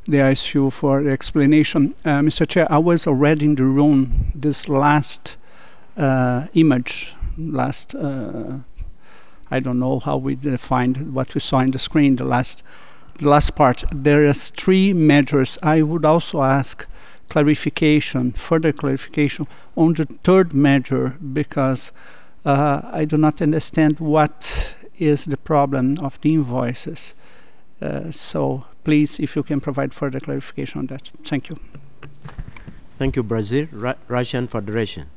the ISU for the explanation. Mr. Chair, I was already in the room this last image, I don't know how we defined what we saw on the screen, the last part. There is 3 measures. I would also ask clarification, further clarification on the 3rd measure, because I do not understand what is the problem of the invoices. So please, if you can provide further clarification on that. Thank you. Thank you, Brazil. Russian Federation.